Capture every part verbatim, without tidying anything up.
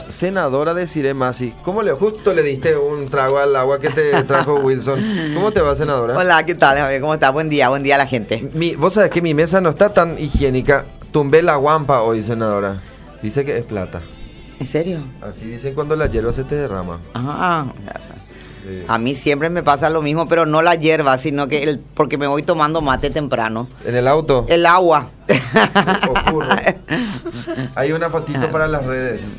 senadora Desiree Masi. ¿Cómo le justo le diste un trago al agua que te trajo Wilson? ¿Cómo te va, senadora? Hola, ¿qué tal, Javier? ¿Cómo está? Buen día, buen día a la gente. Mi, vos sabés que mi mesa no está tan higiénica. Tumbé la guampa hoy, senadora. Dice que es plata. ¿En serio? Así dicen cuando la hierba se te derrama. Ajá. Sí. A mí siempre me pasa lo mismo, pero no la hierba, sino que el, porque me voy tomando mate temprano. ¿En el auto? El agua. Oscuro. Hay una fotito para las redes.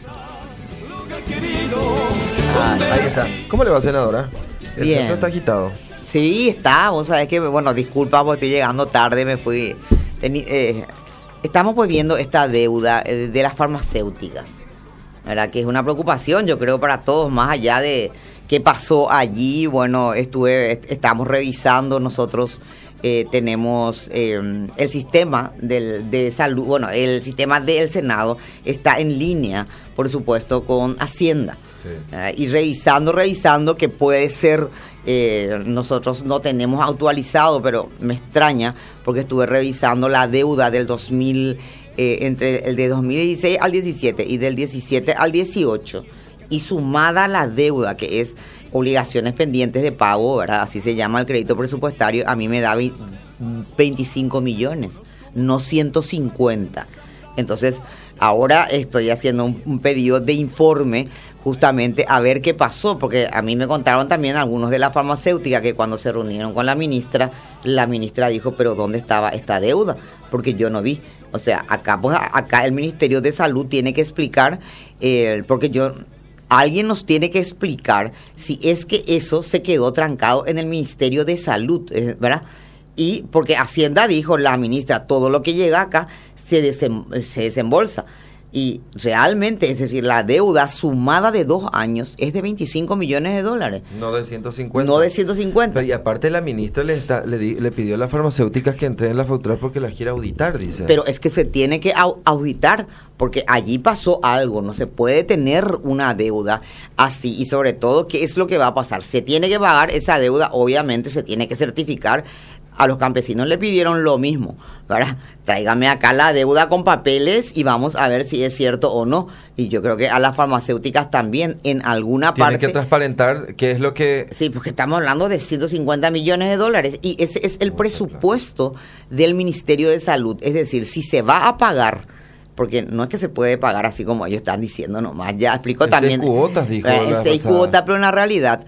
Ah, ahí está. ¿Cómo le va, senadora? El Bien. centro está agitado. Sí, está. Vos sabés que, bueno, disculpa porque estoy llegando tarde, me fui. Tení, eh, estamos pues viendo esta deuda eh, de las farmacéuticas, ¿verdad? Que es una preocupación, yo creo, para todos, más allá de qué pasó allí. Bueno, estuve, estamos revisando nosotros. Eh, tenemos eh, el sistema del, de salud, bueno, el sistema del Senado está en línea, por supuesto, con Hacienda. Sí. Uh, y revisando, revisando, que puede ser, eh, nosotros no tenemos actualizado, pero me extraña, porque estuve revisando la deuda del dos mil, eh, entre el de dos mil dieciséis al diecisiete y del diecisiete al dieciocho, y sumada la deuda, que es obligaciones pendientes de pago, ¿verdad? Así se llama el crédito presupuestario, a mí me da veinticinco millones, no ciento cincuenta. Entonces, ahora estoy haciendo un, un pedido de informe justamente a ver qué pasó, porque a mí me contaron también algunos de la farmacéutica que cuando se reunieron con la ministra, la ministra dijo, pero ¿dónde estaba esta deuda? Porque yo no vi. O sea, acá, pues, acá el Ministerio de Salud tiene que explicar, eh, porque yo... Alguien nos tiene que explicar si es que eso se quedó trancado en el Ministerio de Salud, ¿verdad? Y porque Hacienda dijo, la ministra, todo lo que llega acá se, desem- se desembolsa. Y realmente, es decir, la deuda sumada de dos años es de veinticinco millones de dólares. No de ciento cincuenta. No de ciento cincuenta. Pero y aparte la ministra le, está, le, di, le pidió a las farmacéuticas que entreguen las facturas porque las quiere auditar, dice. Pero es que se tiene que au- auditar porque allí pasó algo. No se puede tener una deuda así. Y sobre todo, ¿qué es lo que va a pasar? Se tiene que pagar esa deuda, obviamente se tiene que certificar. A los campesinos le pidieron lo mismo, ¿verdad? Tráigame acá la deuda con papeles y vamos a ver si es cierto o no. Y yo creo que a las farmacéuticas también, en alguna Tienen parte... Tienen que transparentar qué es lo que... Sí, porque estamos hablando de ciento cincuenta millones de dólares. Y ese es el presupuesto del Ministerio de Salud. Es decir, si se va a pagar... Porque no es que se puede pagar así como ellos están diciendo nomás. Ya explico en también. Seis cuotas, dijo. Eh, en seis cuotas, pero en la realidad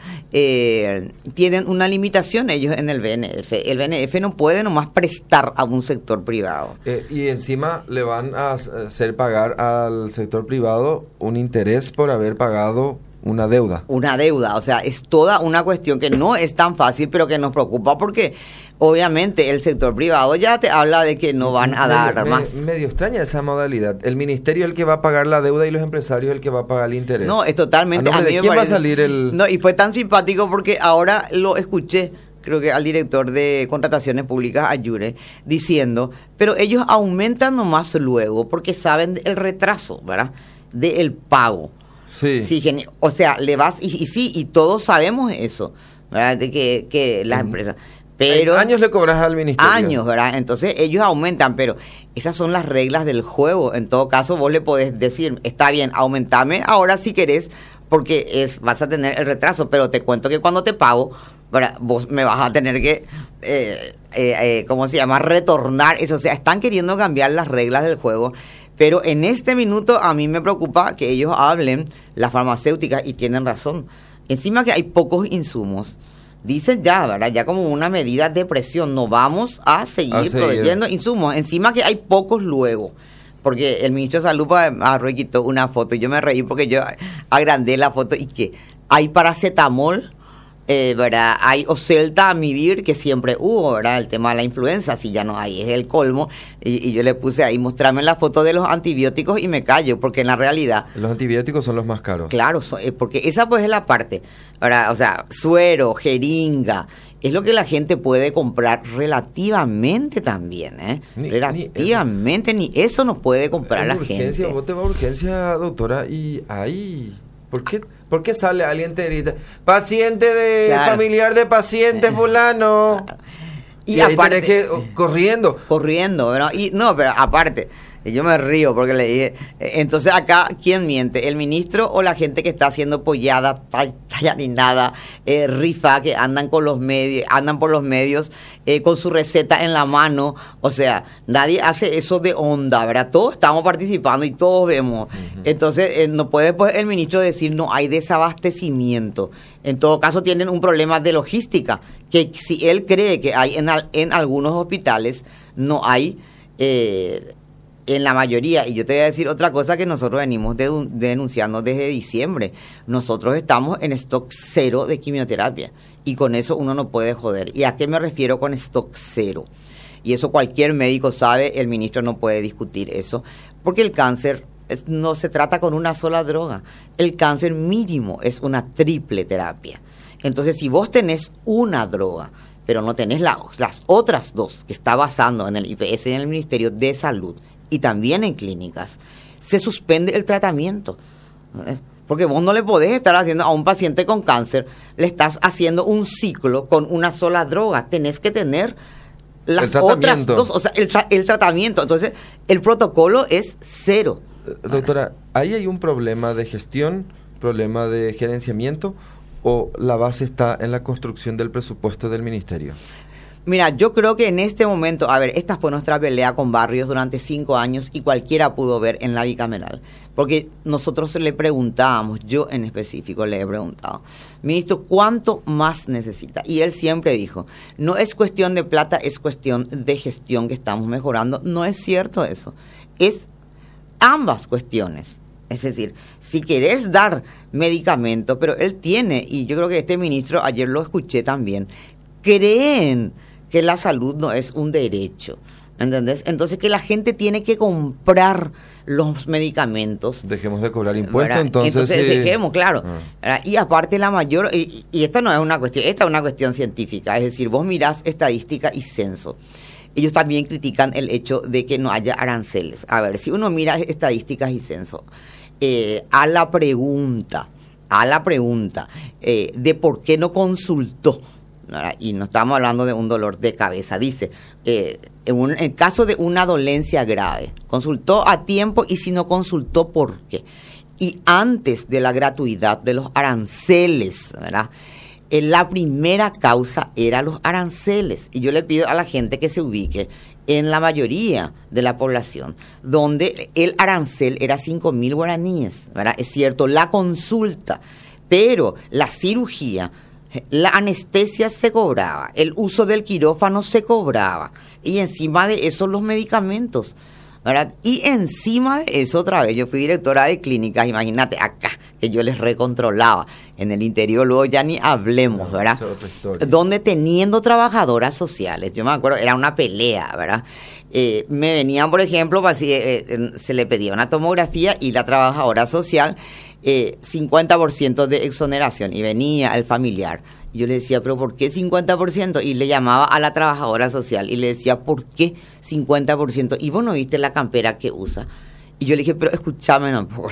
eh, tienen una limitación ellos en el B N F. El B N F no puede nomás prestar a un sector privado. Eh, y encima le van a hacer pagar al sector privado un interés por haber pagado una deuda. Una deuda, o sea, es toda una cuestión que no es tan fácil, pero que nos preocupa porque... Obviamente el sector privado ya te habla de que no van a dar me, más. Me, medio extraña esa modalidad. El ministerio es el que va a pagar la deuda y los empresarios el que va a pagar el interés. No, es totalmente... ¿A, a mí ¿De quién parece, va a salir el...? No, y fue tan simpático porque ahora lo escuché, creo que al director de Contrataciones Públicas, Ayure, diciendo, pero ellos aumentan nomás luego porque saben el retraso, ¿verdad? Del pago. Sí. Sí, geni- o sea, le vas... Y, y sí, y todos sabemos eso, ¿verdad? De que, que las uh-huh. empresas... Pero en años le cobras al ministerio. Años, ¿verdad? Entonces ellos aumentan, pero esas son las reglas del juego. En todo caso, vos le podés decir, está bien, aumentame ahora si querés, porque es, vas a tener el retraso, pero te cuento que cuando te pago, ¿verdad? Vos me vas a tener que, eh, eh, eh, ¿cómo se llama? Retornar eso. O sea, están queriendo cambiar las reglas del juego. Pero en este minuto a mí me preocupa que ellos hablen, las farmacéuticas, y tienen razón. Encima que hay pocos insumos. Dicen ya, ¿verdad? Ya como una medida de presión, no vamos a seguir, a seguir. proveyendo insumos. Encima que hay pocos luego. Porque el ministro de Salud agarró y quitó una foto. Y yo me reí porque yo agrandé la foto y que hay paracetamol, eh, ¿verdad? Hay oseltamivir, que siempre hubo, ¿verdad? El tema de la influenza, si ya no hay, es el colmo. Y, y yo le puse ahí, mostrarme la foto de los antibióticos y me callo, porque en la realidad... Los antibióticos son los más caros. Claro, so, eh, porque esa pues es la parte, ¿verdad? O sea, suero, jeringa, es lo que la gente puede comprar relativamente también, ¿eh? Ni, relativamente, ni eso, ni eso nos puede comprar la urgencia, gente. Vos te vas a urgencia, doctora, y ahí... ¿Por qué, ¿Por qué sale alguien te grita? Paciente de claro. familiar de paciente fulano. Claro. Y, y aparte ahí tenés que oh, corriendo. Corriendo, ¿no? Y no, pero aparte, Y yo me río porque le dije, entonces acá, ¿quién miente? ¿El ministro o la gente que está haciendo pollada, tallarinada, eh, rifa, que andan con los medios, andan por los medios eh, con su receta en la mano? O sea, nadie hace eso de onda, ¿verdad? Todos estamos participando y todos vemos. Uh-huh. Entonces, eh, no puede pues, el ministro decir, no hay desabastecimiento. En todo caso, tienen un problema de logística, que si él cree que hay en, al, en algunos hospitales, no hay... Eh, en la mayoría, y yo te voy a decir otra cosa que nosotros venimos de, denunciando desde diciembre. Nosotros estamos en stock cero de quimioterapia y con eso uno no puede joder. ¿Y a qué me refiero con stock cero? Y eso cualquier médico sabe, el ministro no puede discutir eso, porque el cáncer no se trata con una sola droga. El cáncer mínimo es una triple terapia. Entonces, si vos tenés una droga, pero no tenés la, las otras dos que está basando en el I P S y en el Ministerio de Salud, y también en clínicas, se suspende el tratamiento. Porque vos no le podés estar haciendo a un paciente con cáncer, le estás haciendo un ciclo con una sola droga. Tenés que tener las otras dos, o sea, el, tra- el tratamiento. Entonces, el protocolo es cero. Doctora, ¿ahí hay un problema de gestión, problema de gerenciamiento, o la base está en la construcción del presupuesto del ministerio? Mira, yo creo que en este momento, a ver, esta fue nuestra pelea con Barrios durante cinco años y cualquiera pudo ver en la bicameral, porque nosotros le preguntábamos, yo en específico le he preguntado, ministro, ¿cuánto más necesita? Y él siempre dijo, no es cuestión de plata, es cuestión de gestión que estamos mejorando. No es cierto eso, es ambas cuestiones. Es decir, si querés dar medicamento, pero él tiene, y yo creo que este ministro, ayer lo escuché también, creen que la salud no es un derecho, ¿entendés? Entonces que la gente tiene que comprar los medicamentos. Dejemos de cobrar impuestos, entonces... Entonces sí. dejemos, claro. Ah. Y aparte la mayor... Y, y esta no es una cuestión, esta es una cuestión científica, es decir, vos mirás estadística y censo. Ellos también critican el hecho de que no haya aranceles. A ver, si uno mira estadísticas y censo, eh, a la pregunta, a la pregunta eh, de por qué no consultó, ¿verdad? Y no estamos hablando de un dolor de cabeza, dice, eh, en, un, en caso de una dolencia grave, consultó a tiempo y si no consultó, ¿por qué? Y antes de la gratuidad de los aranceles, ¿verdad? Eh, la primera causa era los aranceles. Y yo le pido a la gente que se ubique en la mayoría de la población, donde el arancel era cinco mil guaraníes, ¿verdad? Es cierto, la consulta, pero la cirugía, la anestesia se cobraba, el uso del quirófano se cobraba, y encima de eso los medicamentos, ¿verdad? Y encima de eso, otra vez, yo fui directora de clínicas, imagínate, acá, que yo les recontrolaba, en el interior luego ya ni hablemos, ¿verdad? Donde teniendo trabajadoras sociales, yo me acuerdo, era una pelea, ¿verdad? Eh, me venían, por ejemplo, así, eh, eh, se le pedía una tomografía y la trabajadora social, eh, cincuenta por ciento de exoneración, y venía el familiar. Yo le decía, ¿pero por qué cincuenta por ciento? Y le llamaba a la trabajadora social y le decía, ¿por qué cincuenta por ciento? Y vos no viste la campera que usa. Y yo le dije, pero escúchame un poco.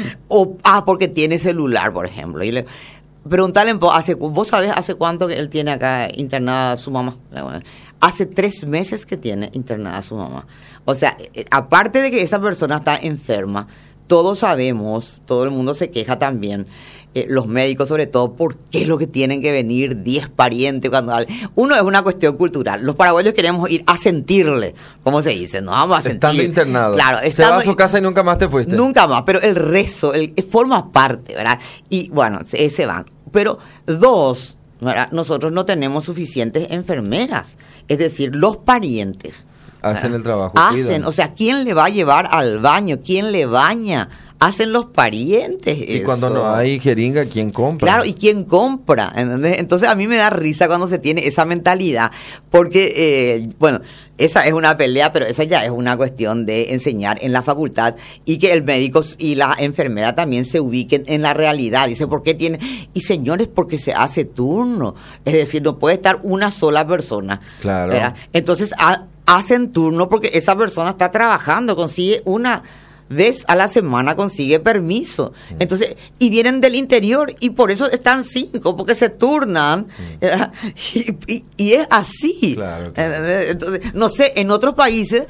O, ah, porque tiene celular, por ejemplo. Y le preguntale, hace, ¿vos sabés hace cuánto que él tiene acá internada a su mamá? Hace tres meses que tiene internada a su mamá. O sea, aparte de que esa persona está enferma, todos sabemos, todo el mundo se queja también, eh, los médicos sobre todo, ¿por qué es lo que tienen que venir diez parientes? Cuando uno es una cuestión cultural. Los paraguayos queremos ir a sentirle, ¿cómo se dice? No vamos a sentir. Estando internado. Claro, estando, se va a su casa y nunca más te fuiste. Nunca más, pero el rezo, el, forma parte, ¿verdad? Y bueno, se, se van. Pero dos, ¿verdad? Nosotros no tenemos suficientes enfermeras. Es decir, los parientes hacen el trabajo. Hacen, cuidan. O sea, ¿quién le va a llevar al baño? ¿Quién le baña? Hacen los parientes. Y eso. Cuando no hay jeringa, ¿quién compra? Claro, ¿y quién compra? ¿Entendés? Entonces a mí me da risa cuando se tiene esa mentalidad, porque, eh, bueno, esa es una pelea, pero esa ya es una cuestión de enseñar en la facultad y que el médico y la enfermera también se ubiquen en la realidad. Dice, ¿por qué tiene? Y señores, porque se hace turno. Es decir, no puede estar una sola persona. Claro. ¿Verdad? Entonces, ha, hacen turno porque esa persona está trabajando, consigue una vez a la semana, consigue permiso. Entonces, y vienen del interior y por eso están cinco, porque se turnan. Y, y, y es así. Claro, claro. Entonces, no sé, en otros países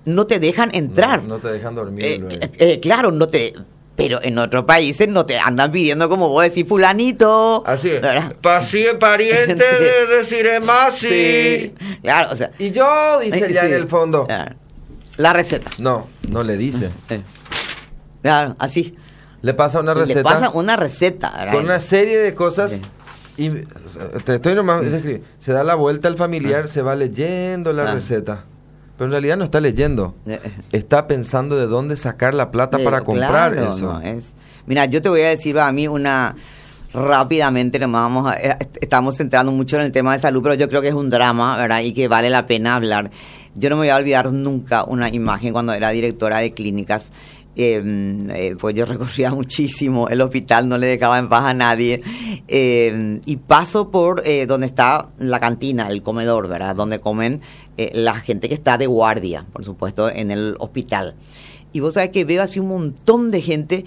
no te dejan entrar. No, no te dejan dormir. Eh, eh, eh, claro, no te... Pero en otros países no te andan pidiendo, como vos decís, fulanito. Así es. Pasí, pariente de decir más, sí. sí. Claro, o sea. Y yo, dice eh, ya sí. en el fondo. Claro. La receta. No, no le dice. Eh. Claro, así. Le pasa una receta. Le pasa una receta. ¿verdad? Con una serie de cosas. Sí. Y te estoy nomás sí. Se da la vuelta al familiar, ah. se va leyendo la ah. receta. Pero en realidad no está leyendo, está pensando de dónde sacar la plata de, para comprar claro, eso. No, es, mira, yo te voy a decir a mí una, rápidamente, nomás vamos a, estamos centrando mucho en el tema de salud, pero yo creo que es un drama, ¿verdad? Y que vale la pena hablar. Yo no me voy a olvidar nunca una imagen cuando era directora de clínicas. Eh, eh, pues yo recorría muchísimo el hospital, no le dejaba en paz a nadie, eh, y paso por eh, donde está la cantina, el comedor, ¿verdad? Donde comen eh, la gente que está de guardia, por supuesto, en el hospital. Y vos sabés que veo así un montón de gente,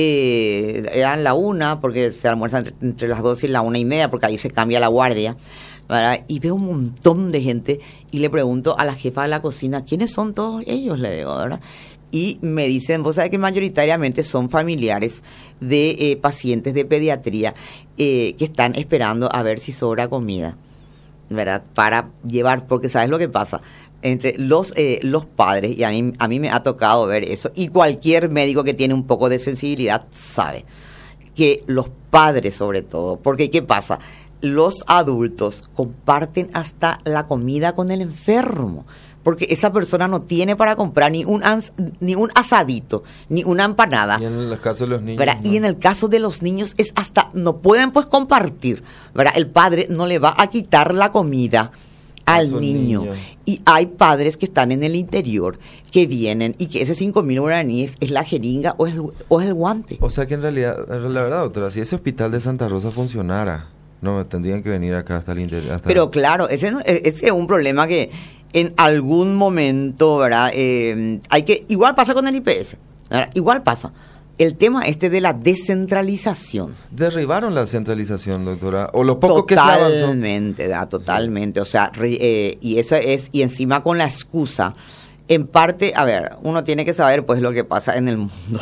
eh, eran la una, porque se almuerza entre, entre las dos y la una y media, porque ahí se cambia la guardia, ¿verdad? Y veo un montón de gente y le pregunto a la jefa de la cocina, ¿quiénes son todos ellos? Le digo, ¿verdad? Y me dicen, vos sabés que mayoritariamente son familiares de eh, pacientes de pediatría eh, que están esperando a ver si sobra comida, ¿verdad? Para llevar, porque ¿sabes lo que pasa? Entre los eh, los padres, y a mí, a mí me ha tocado ver eso, y cualquier médico que tiene un poco de sensibilidad sabe, que los padres sobre todo, porque ¿qué pasa? Los adultos comparten hasta la comida con el enfermo, porque esa persona no tiene para comprar ni un ans, ni un asadito, ni una empanada. Y en el caso de los niños, ¿verdad? ¿No? Y en el caso de los niños es hasta, no pueden pues compartir, ¿verdad? El padre no le va a quitar la comida al niño. niño. Y hay padres que están en el interior, que vienen, y que ese cinco mil guaraníes es la jeringa o es, o es el guante. O sea que en realidad, la verdad, doctora, si ese hospital de Santa Rosa funcionara, no, tendrían que venir acá hasta el interior. Hasta Pero claro, ese, ese es un problema que en algún momento, ¿verdad? Eh, hay que, igual pasa con el I P S, ¿verdad? Igual pasa. El tema este de la descentralización. ¿Derribaron la centralización, doctora? ¿O lo poco que se avanzó? Totalmente, totalmente. O sea, eh, y eso es, y encima con la excusa, en parte, a ver, uno tiene que saber pues lo que pasa en el mundo.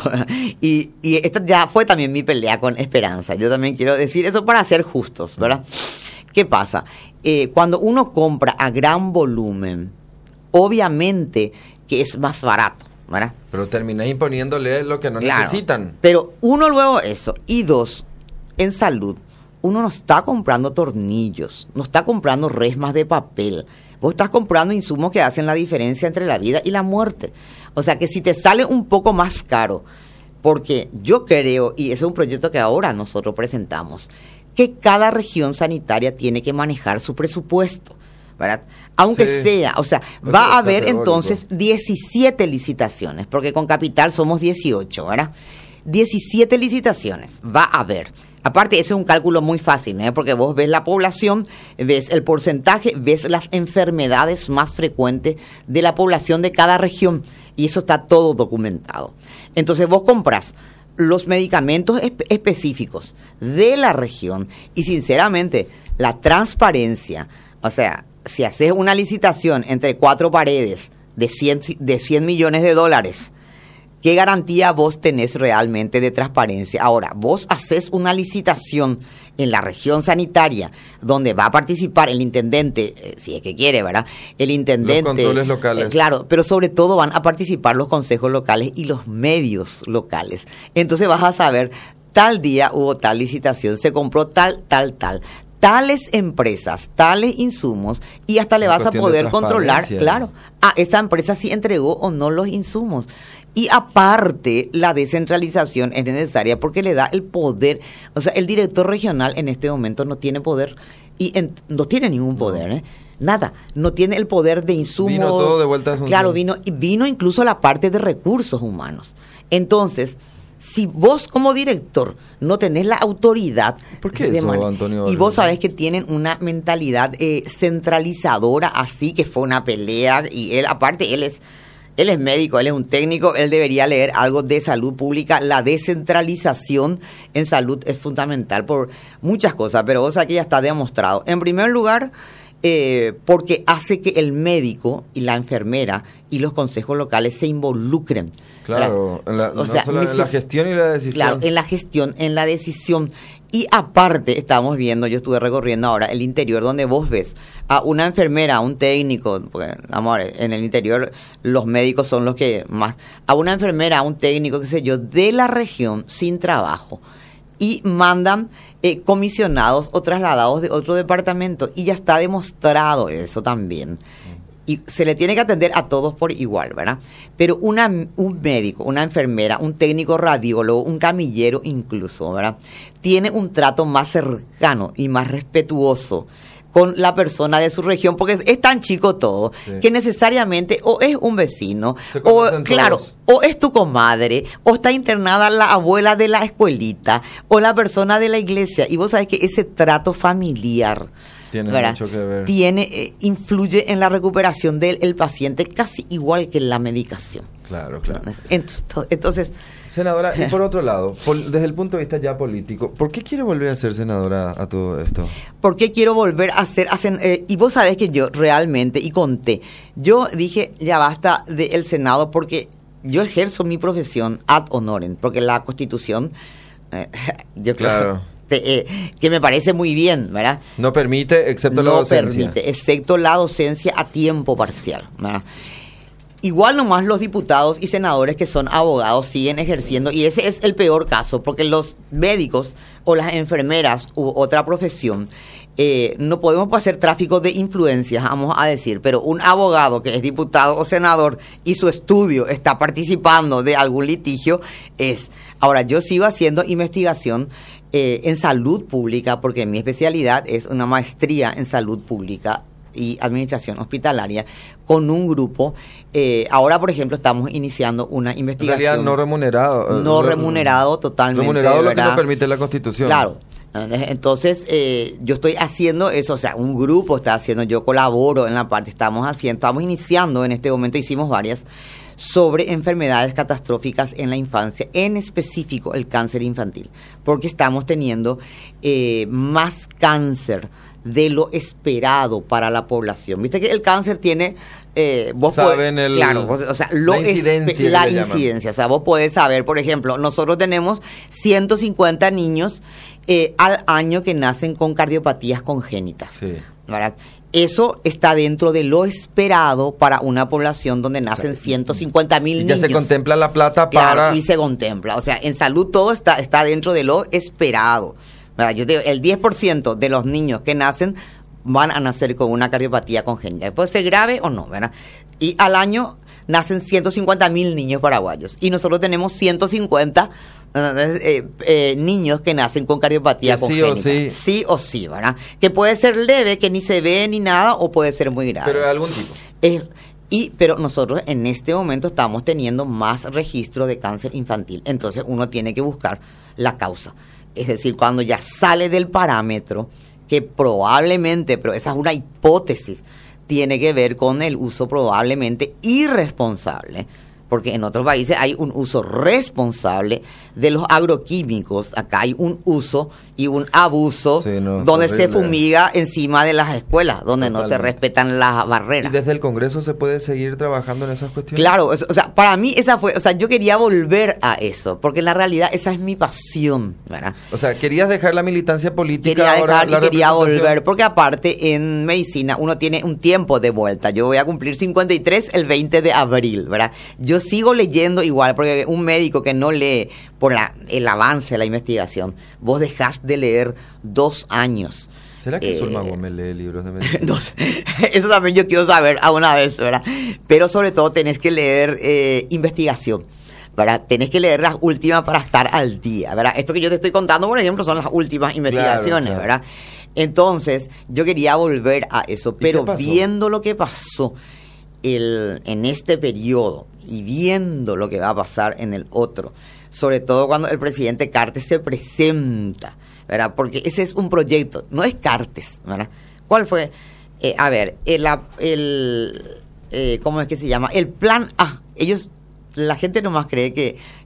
y, y esta ya fue también mi pelea con Esperanza. Yo también quiero decir eso para ser justos, ¿verdad? ¿Qué pasa? Eh, cuando uno compra a gran volumen, obviamente que es más barato, ¿verdad? Pero terminas imponiéndole lo que no claro, necesitan. Pero uno luego eso. Y dos, en salud, uno no está comprando tornillos, no está comprando resmas de papel. Vos estás comprando insumos que hacen la diferencia entre la vida y la muerte. O sea que si te sale un poco más caro, porque yo creo, y ese es un proyecto que ahora nosotros presentamos, que cada región sanitaria tiene que manejar su presupuesto, ¿verdad? Aunque sí. sea, o sea, Eso va a haber entonces diecisiete licitaciones, porque con Capital somos dieciocho, ¿verdad? diecisiete licitaciones va a haber. Aparte, ese es un cálculo muy fácil, ¿eh? Porque vos ves la población, ves el porcentaje, ves las enfermedades más frecuentes de la población de cada región, y eso está todo documentado. Entonces vos compras los medicamentos espe- específicos de la región y sinceramente la transparencia, o sea, si haces una licitación entre cuatro paredes de cien, de cien millones de dólares, ¿qué garantía vos tenés realmente de transparencia? Ahora, vos haces una licitación en la región sanitaria donde va a participar el intendente, eh, si es que quiere, ¿verdad? El intendente. Los controles locales. Eh, claro, pero sobre todo van a participar los consejos locales y los medios locales. Entonces vas a saber, tal día hubo tal licitación, se compró tal, tal, tal. Tales empresas, tales insumos, y hasta le vas a poder controlar, claro, a esta empresa si entregó o no los insumos. Y aparte, la descentralización es necesaria porque le da el poder. O sea, el director regional en este momento no tiene poder, y en, no tiene ningún poder, ¿eh? Nada, no tiene el poder de insumos. Vino todo de vuelta a Asunción. Claro, vino, vino incluso la parte de recursos humanos. Entonces, si vos como director no tenés la autoridad... ¿Por qué eso, man- Antonio? Y vos sabés que tienen una mentalidad eh, centralizadora, así que fue una pelea, y él, aparte, él es... Él es médico, él es un técnico, él debería leer algo de salud pública. La descentralización en salud es fundamental por muchas cosas, pero vos aquí ya está demostrado. En primer lugar, eh, porque hace que el médico y la enfermera y los consejos locales se involucren. Claro, en la, o no sea, solo en la gestión y la decisión. Claro, en la gestión, en la decisión. Y aparte, estamos viendo, yo estuve recorriendo ahora el interior, donde vos ves a una enfermera, a un técnico, porque, amor, en el interior los médicos son los que más, a una enfermera, a un técnico, qué sé yo, de la región sin trabajo. Y mandan eh, comisionados o trasladados de otro departamento. Y ya está demostrado eso también. Y se le tiene que atender a todos por igual, ¿verdad? Pero una, un médico, una enfermera, un técnico radiólogo, un camillero incluso, ¿verdad? Tiene un trato más cercano y más respetuoso con la persona de su región, porque es, es tan chico todo, sí, que necesariamente o es un vecino, o claro, todos. O es tu comadre, o está internada la abuela de la escuelita, o la persona de la iglesia. Y vos sabés que ese trato familiar tiene ¿verdad? mucho que ver. Tiene, eh, influye en la recuperación del el paciente casi igual que en la medicación. Claro, claro. Entonces, entonces senadora, y por otro lado, pol, desde el punto de vista ya político, ¿por qué quiere volver a ser senadora a todo esto? ¿Por qué quiero volver a ser? A sen, eh, y vos sabés que yo realmente, y conté, yo dije, ya basta del Senado, porque yo ejerzo mi profesión ad honorem, porque la Constitución, eh, yo creo claro. que, eh, que me parece muy bien, ¿verdad? No permite, excepto no la docencia. No permite, excepto la docencia a tiempo parcial, ¿verdad? Igual nomás los diputados y senadores que son abogados siguen ejerciendo, y ese es el peor caso, porque los médicos o las enfermeras u otra profesión, eh, no podemos hacer tráfico de influencias, vamos a decir, pero un abogado que es diputado o senador y su estudio está participando de algún litigio, es... Ahora, yo sigo haciendo investigación eh, en salud pública, porque mi especialidad es una maestría en salud pública y administración hospitalaria, con un grupo. Eh, ahora, por ejemplo, estamos iniciando una investigación. En realidad no remunerado. No remunerado totalmente. Remunerado lo que nos permite la Constitución. Claro. Entonces, eh, yo estoy haciendo eso, o sea, un grupo está haciendo, yo colaboro en la parte, estamos haciendo, estamos iniciando en este momento, hicimos varias, sobre enfermedades catastróficas en la infancia, en específico el cáncer infantil, porque estamos teniendo eh, más cáncer de lo esperado para la población. Viste que el cáncer tiene... Eh, vos Saben podés, el, claro, vos, o sea, lo la incidencia. Es, la incidencia, o sea, vos podés saber, por ejemplo, nosotros tenemos ciento cincuenta niños eh, al año que nacen con cardiopatías congénitas, sí, ¿verdad? Eso está dentro de lo esperado para una población donde nacen o sea, ciento cincuenta mil niños. Ya se contempla la plata para... Claro, y se contempla, o sea, en salud todo está, está dentro de lo esperado. ¿Verdad? Yo te digo, el diez por ciento de los niños que nacen van a nacer con una cardiopatía congénita. Puede ser grave o no, ¿verdad? Y al año nacen ciento cincuenta mil niños paraguayos. Y nosotros tenemos ciento cincuenta eh, eh, niños que nacen con cardiopatía sí congénita. O sí. sí o sí, ¿verdad? Que puede ser leve, que ni se ve ni nada, o puede ser muy grave. Pero de algún tipo. Eh, y, pero nosotros en este momento estamos teniendo más registro de cáncer infantil. Entonces uno tiene que buscar la causa. Es decir, cuando ya sale del parámetro, que probablemente, pero esa es una hipótesis, tiene que ver con el uso probablemente irresponsable, porque en otros países hay un uso responsable de los agroquímicos, acá hay un uso y un abuso, sí, no, donde se fumiga encima de las escuelas, donde totalmente no se respetan las barreras. ¿Y desde el Congreso se puede seguir trabajando en esas cuestiones? Claro, o sea, para mí esa fue, o sea, yo quería volver a eso, porque en la realidad esa es mi pasión, ¿verdad? O sea, querías dejar la militancia política. Quería ahora, dejar la y quería volver, porque aparte en medicina uno tiene un tiempo de vuelta. Yo voy a cumplir cincuenta y tres el veinte de abril, ¿verdad? Yo sigo leyendo igual, porque un médico que no lee por la, el avance de la investigación, vos dejás de leer dos años. ¿Será que eh, Zulma Gómez lee libros de medicina? No sé, eso también yo quiero saber a una vez, ¿verdad? Pero sobre todo tenés que leer eh, investigación, ¿verdad? Tenés que leer las últimas para estar al día, ¿verdad? Esto que yo te estoy contando, por ejemplo, son las últimas investigaciones, claro, claro. ¿verdad? Entonces, yo quería volver a eso, pero viendo lo que pasó el, en este periodo y viendo lo que va a pasar en el otro, sobre todo cuando el presidente Cartes se presenta, ¿verdad? Porque ese es un proyecto, no es Cartes, ¿verdad? ¿Cuál fue? Eh, a ver, el, el eh, ¿cómo es que se llama? El plan A. Ellos, la gente nomás cree que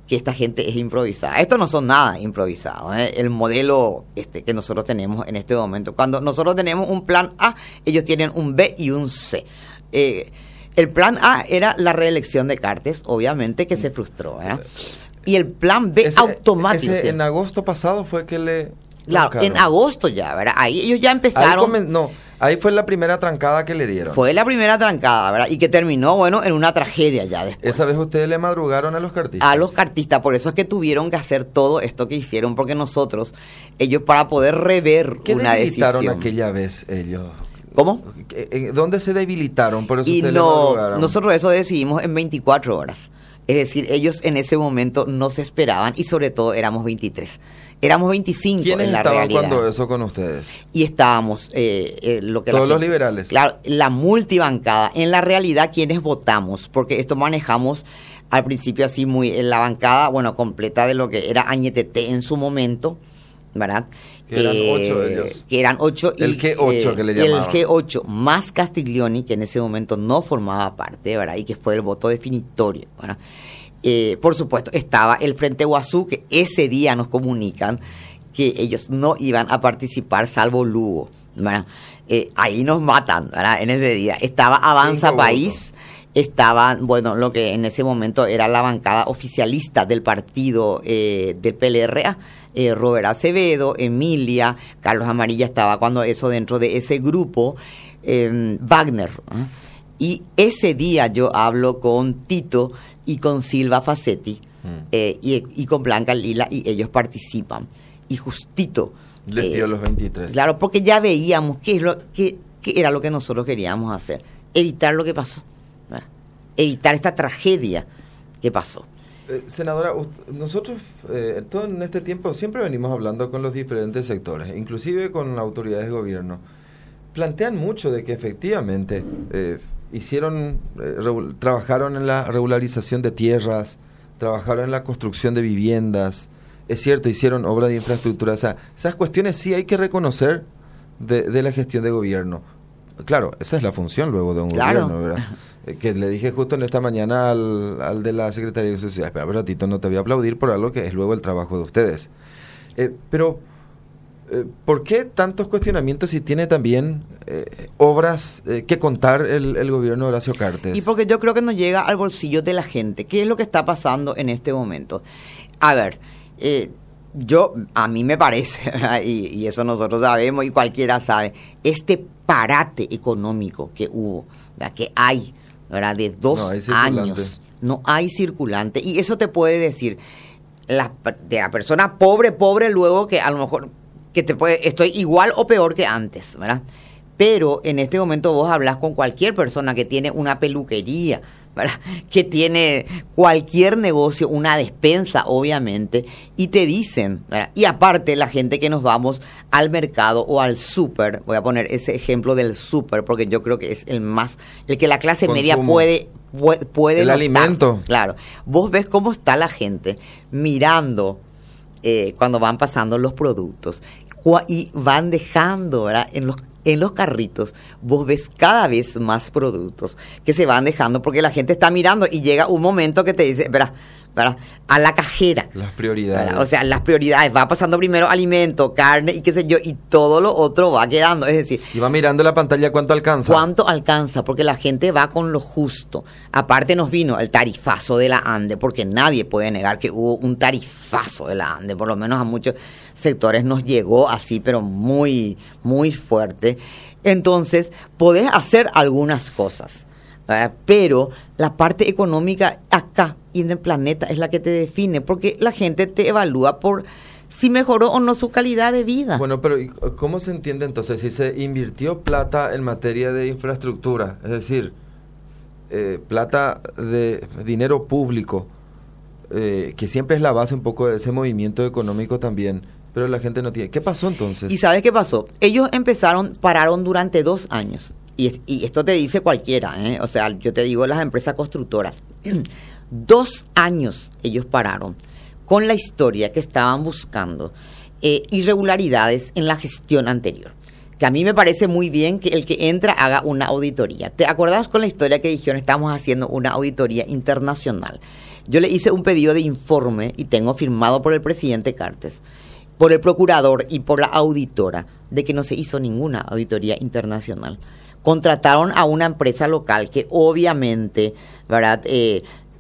que esta gente es improvisada. Esto no son nada improvisados, ¿eh? El modelo este que nosotros tenemos en este momento. Cuando nosotros tenemos un plan A, ellos tienen un B y un C. Eh, el plan A era la reelección de Cartes, obviamente que se frustró, ¿eh? Y el plan B ese, automático. Ese, ¿sí? En agosto pasado fue que le... Claro, buscaron. En agosto ya, ¿verdad? Ahí ellos ya empezaron... Ahí comen, no, ahí fue la primera trancada que le dieron. Fue la primera trancada, ¿verdad? Y que terminó, bueno, en una tragedia ya después. Esa vez ustedes le madrugaron a los cartistas. A los cartistas, por eso es que tuvieron que hacer todo esto que hicieron, porque nosotros, ellos para poder rever ¿Qué una debilitaron decisión... aquella vez ellos? ¿Cómo? ¿Dónde se debilitaron? Por eso y ustedes no, le madrugaron. Nosotros eso decidimos en veinticuatro horas. Es decir, ellos en ese momento no se esperaban y sobre todo éramos veintitrés. Éramos veinticinco ¿Quiénes en la estaban realidad. cuando eso con ustedes? Y estábamos... Eh, eh, lo que Todos la los gente, liberales. Claro, la multibancada. En la realidad, ¿quiénes votamos? Porque esto manejamos al principio así muy... En la bancada, bueno, completa de lo que era Añetete en su momento, ¿verdad? Que eran eh, ocho ellos. Que eran ocho. El y, G ocho eh, que le llamaban. El G ocho, más Castiglioni, que en ese momento no formaba parte, ¿verdad? Y que fue el voto definitorio, ¿verdad? Eh, por supuesto, estaba el Frente Guazú, que ese día nos comunican que ellos no iban a participar, salvo Lugo, ¿verdad? Eh, ahí nos matan, ¿verdad? En ese día. Estaba Avanza Cinco País, votos. estaba, bueno, lo que en ese momento era la bancada oficialista del partido eh, del P L R A, eh, Robert Acevedo, Emilia, Carlos Amarilla estaba cuando eso dentro de ese grupo, eh, Wagner, ¿eh? Y ese día yo hablo con Tito y con Silva Facetti mm. eh, y, y con Blanca Lila y ellos participan. Y justito... Les dio eh, los veintitrés. Claro, porque ya veíamos qué, es lo, qué, qué era lo que nosotros queríamos hacer. Evitar lo que pasó. ¿Verdad? Evitar esta tragedia que pasó. Eh, senadora, nosotros eh, todo en este tiempo siempre venimos hablando con los diferentes sectores, inclusive con autoridades de gobierno. Plantean mucho de que efectivamente eh, hicieron, eh, trabajaron en la regularización de tierras, trabajaron en la construcción de viviendas. Es cierto, hicieron obras de infraestructura. O sea, esas cuestiones sí hay que reconocer de, de la gestión de gobierno. Claro, esa es la función luego de un claro. gobierno, ¿verdad? Eh, que le dije justo en esta mañana al, al de la Secretaría de Sociedad, espera un ratito, no te voy a aplaudir por algo que es luego el trabajo de ustedes. Eh, pero, eh, ¿por qué tantos cuestionamientos si tiene también eh, obras eh, que contar el, el gobierno de Horacio Cartes? Y porque yo creo que no llega al bolsillo de la gente. ¿Qué es lo que está pasando en este momento? A ver... Eh, yo, a mí me parece, y, y eso nosotros sabemos y cualquiera sabe, este parate económico que hubo, ¿verdad? Que hay, ¿verdad? De dos no años, no hay circulante, y eso te puede decir la, de la persona pobre, pobre luego que a lo mejor que te puede, estoy igual o peor que antes, ¿verdad? Pero en este momento vos hablas con cualquier persona que tiene una peluquería, ¿verdad? Que tiene cualquier negocio, una despensa, obviamente, y te dicen, ¿verdad? Y aparte la gente que nos vamos al mercado o al súper, voy a poner ese ejemplo del súper, porque yo creo que es el más, el que la clase Consumo. media puede, puede, puede el notar. Alimento. Claro, vos ves cómo está la gente mirando eh, cuando van pasando los productos y van dejando, ¿verdad? En los En los carritos vos ves cada vez más productos que se van dejando porque la gente está mirando y llega un momento que te dice, verá, verá, a la cajera. Las prioridades. ¿verdad? O sea, las prioridades. Va pasando primero alimento, carne y qué sé yo, y todo lo otro va quedando. Es decir... Y va mirando la pantalla cuánto alcanza. ¿Cuánto alcanza? Porque la gente va con lo justo. Aparte nos vino el tarifazo de la ANDE, porque nadie puede negar que hubo un tarifazo de la ANDE, por lo menos a muchos sectores nos llegó así, pero muy, muy fuerte. Entonces, podés hacer algunas cosas, ¿verdad? Pero la parte económica acá y en el planeta es la que te define, porque la gente te evalúa por si mejoró o no su calidad de vida. Bueno, pero ¿cómo se entiende entonces si se invirtió plata en materia de infraestructura? Es decir, eh, plata de dinero público, eh, que siempre es la base un poco de ese movimiento económico también, pero la gente no tiene. ¿Qué pasó entonces? ¿Y sabes qué pasó? Ellos empezaron, pararon durante dos años. Y, y esto te dice cualquiera, ¿eh? O sea, yo te digo las empresas constructoras. Dos años ellos pararon con la historia que estaban buscando eh, irregularidades en la gestión anterior. Que a mí me parece muy bien que el que entra haga una auditoría. ¿Te acordás con la historia que dijeron? Estamos haciendo una auditoría internacional. Yo le hice un pedido de informe y tengo firmado por el presidente Cartes, por el procurador y por la auditora, de que no se hizo ninguna auditoría internacional. Contrataron a una empresa local que obviamente, ¿verdad?, eh,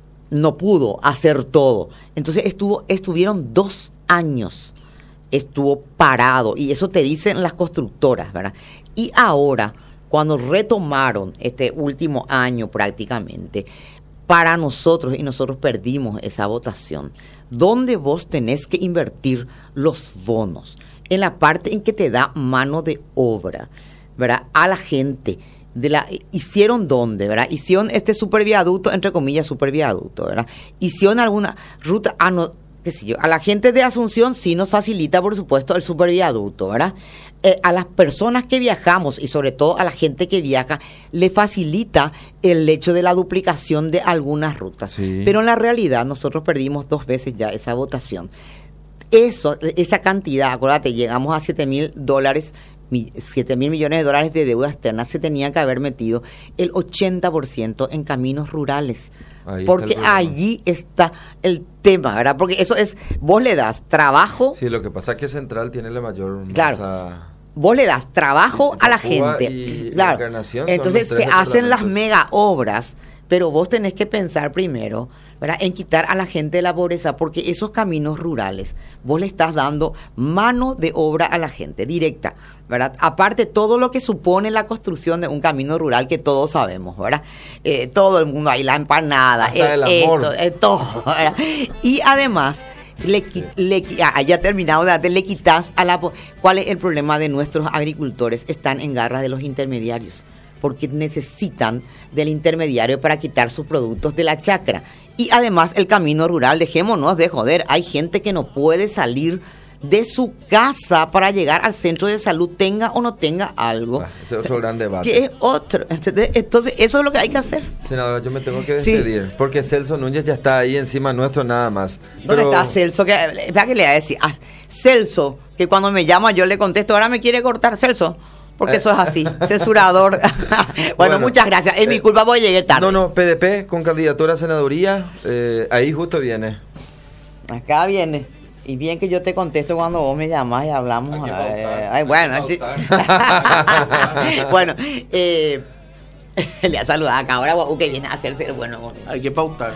no pudo hacer todo. Entonces estuvo, estuvieron dos años, estuvo parado, y eso te dicen las constructoras, ¿verdad? Y ahora, cuando retomaron este último año prácticamente, para nosotros, y nosotros perdimos esa votación, donde vos tenés que invertir los bonos, en la parte en que te da mano de obra, ¿verdad?, a la gente. De la, hicieron dónde, ¿verdad? Hicieron este superviaducto, entre comillas, superviaducto, ¿verdad? Hicieron alguna ruta, ah, no, qué sé yo, a la gente de Asunción sí nos facilita, por supuesto, el superviaducto, ¿verdad? Eh, a las personas que viajamos, y sobre todo a la gente que viaja, le facilita el hecho de la duplicación de algunas rutas. Sí. Pero en la realidad, nosotros perdimos dos veces ya esa votación. Eso, esa cantidad, acuérdate, llegamos a siete mil dólares, siete mil millones de dólares de deuda externa, se tenía que haber metido el ochenta por ciento en caminos rurales. Ahí porque allí está el tema, ¿verdad? Porque eso es, vos le das trabajo. Sí, lo que pasa es que Central tiene la mayor claro, masa. Vos le das trabajo a la gente. Y claro. Entonces se hacen las mega obras, pero vos tenés que pensar primero, ¿verdad?, en quitar a la gente de la pobreza, porque esos caminos rurales, vos le estás dando mano de obra a la gente, directa, ¿verdad? Aparte, todo lo que supone la construcción de un camino rural, que todos sabemos, ¿verdad? Eh, todo el mundo ahí, la empanada, el, el esto, eh, todo, ¿verdad? Y además, le, sí. le haya terminado de le quitas a la... ¿Cuál es el problema de nuestros agricultores? Están en garras de los intermediarios, porque necesitan del intermediario para quitar sus productos de la chacra. Y además el camino rural, dejémonos de joder, hay gente que no puede salir de su casa para llegar al centro de salud, tenga o no tenga algo. Ah, ese es otro gran debate. Que es otro. Entonces, eso es lo que hay que hacer. Senadora, yo me tengo que despedir, sí, porque Celso Núñez ya está ahí encima nuestro nada más. ¿Dónde Pero... está Celso? Que, ¿Para qué le voy a decir? Ah, Celso, que cuando me llama yo le contesto, ahora me quiere cortar, Celso. Porque eso es así, censurador. bueno, bueno, muchas gracias. Es eh, mi culpa porque llegué tarde. No, no, P D P con candidatura a senaduría, eh, ahí justo viene. Acá viene. Y bien que yo te contesto cuando vos me llamás y hablamos. Eh, ay, bueno. bueno, eh, le ha saludado acá. Ahora uh, que viene a hacerse el bueno. Hay que pautar.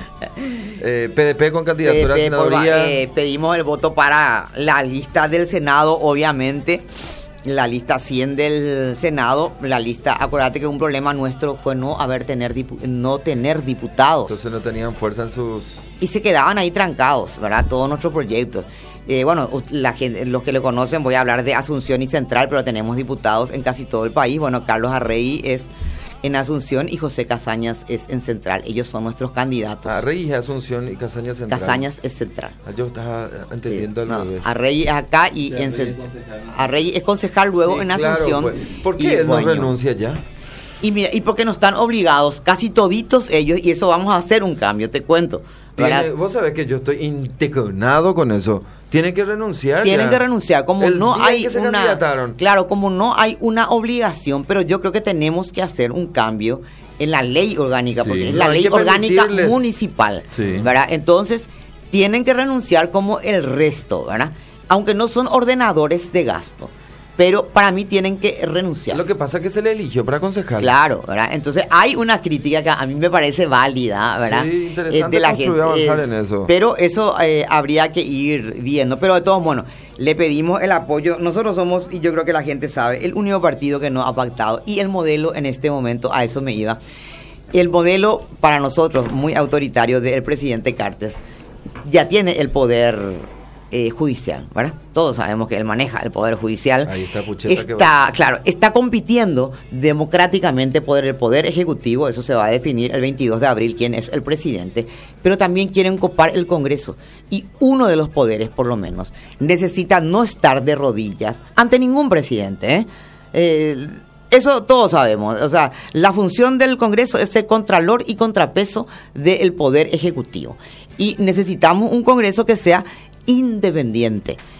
Eh, P D P con candidatura P D P a senaduría. Por, eh, pedimos el voto para la lista del Senado, obviamente. La lista cien del Senado, la lista, acuérdate que un problema nuestro fue no haber tener dipu- no tener diputados. Entonces no tenían fuerza en sus... Y se quedaban ahí trancados, ¿verdad? Todos nuestros proyectos. Eh, bueno, la gente, los que lo conocen, voy a hablar de Asunción y Central, pero tenemos diputados en casi todo el país. Bueno, Carlos Arrey es en Asunción y José Casañas es en Central. Ellos son nuestros candidatos. Arrey es Asunción y Casañas Central. Casañas es Central. Ah, yo estaba entendiendo sí, al no, revés. Arrey es acá y sí, en Central. Arrey es concejal luego sí, en Asunción. Claro, pues. ¿Por qué él no bueno, renuncia ya? Y mira, y porque no están obligados, casi toditos ellos, y eso vamos a hacer un cambio, te cuento. Tiene, vos sabés que yo estoy indignado con eso. Tienen que renunciar. Tienen ya. que renunciar, como el no día hay que se una candidataron. Claro, como no hay una obligación, pero yo creo que tenemos que hacer un cambio en la ley orgánica, sí, porque es la no, ley orgánica municipal, sí, ¿verdad? Entonces, tienen que renunciar como el resto, ¿verdad? Aunque no son ordenadores de gasto, pero para mí tienen que renunciar. Lo que pasa es que se le eligió para concejal. Claro, ¿verdad? Entonces, hay una crítica que a mí me parece válida, ¿verdad? Sí, interesante eh, de la gente, avanzar es, en eso. Pero eso eh, habría que ir viendo. Pero de todos modos, le pedimos el apoyo. Nosotros somos, y yo creo que la gente sabe, el único partido que no ha pactado. Y el modelo en este momento, a eso me iba. El modelo para nosotros, muy autoritario, del presidente Cartes, ya tiene el poder eh, judicial, ¿verdad? Todos sabemos que él maneja el poder judicial. Ahí está Pucheta. Está, que va. claro, está compitiendo democráticamente por el poder ejecutivo. Eso se va a definir el veintidós de abril, quién es el presidente. Pero también quieren copar el Congreso. Y uno de los poderes, por lo menos, necesita no estar de rodillas ante ningún presidente, ¿eh? eh Eso todos sabemos. O sea, la función del Congreso es ser contralor y contrapeso del poder ejecutivo. Y necesitamos un Congreso que sea independiente,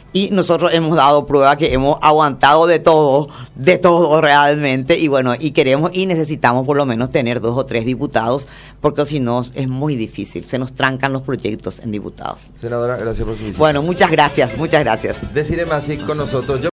Y nosotros hemos dado prueba que hemos aguantado de todo, de todo realmente. Y bueno, y queremos y necesitamos por lo menos tener dos o tres diputados, porque si no es muy difícil. Se nos trancan los proyectos en diputados. Senadora, gracias por su visita. Bueno, muchas gracias, muchas gracias. Decirle más así con nosotros. Yo